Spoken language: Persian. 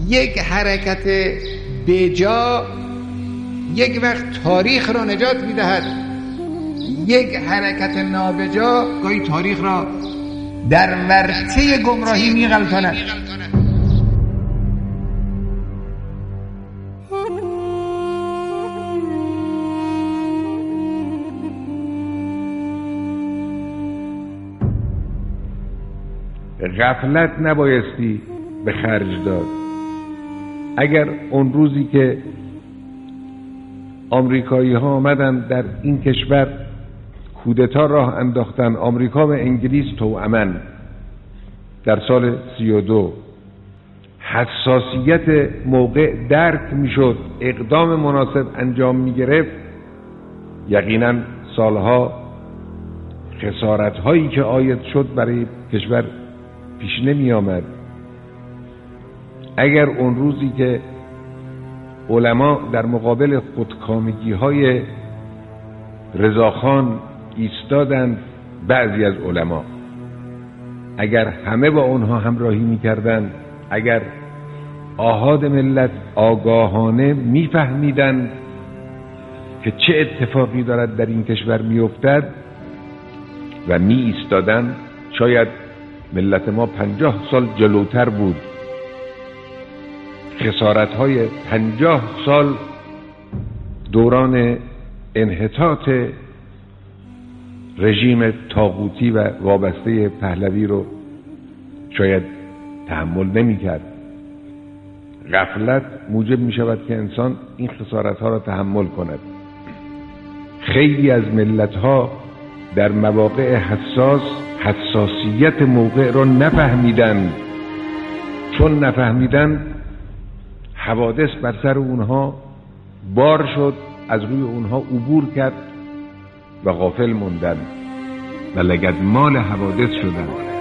یک حرکت بجا یک وقت تاریخ را نجات می‌دهد، یک حرکت نابجا گاهی تاریخ را در ورطه گمراهی می‌غلطاند. غفلت نبایستی به خرج داد. اگر اون روزی که آمریکایی ها آمدن در این کشور کودتا راه انداختن، آمریکا و انگلیس توأمن در سال 32، حساسیت موقع درک میشد، اقدام مناسب انجام میگرفت، یقینا سالها خسارت هایی که عاید شد برای کشور پیش نمی آمد. اگر اون روزی که علما در مقابل خودکامگی های رضاخان ایستادند، بعضی از علما اگر همه با اونها همراهی میکردند، اگر آحاد ملت آگاهانه میفهمیدند که چه اتفاقی دارد در این کشور میافتد و می ایستادند، شاید ملت ما 50 سال جلوتر بود. خسارت‌های 50 سال دوران انحطاط رژیم طاغوتی و وابسته پهلوی رو شاید تحمل نمی‌کرد. غفلت موجب می‌شود که انسان این خسارت‌ها را تحمل کند. خیلی از ملت‌ها در مواقع حساسیت موقع را نفهمیدند. چون نفهمیدند، حوادث بر سر اونها بار شد، از روی اونها عبور کرد و غافل موندند و لگدمال حوادث شدند.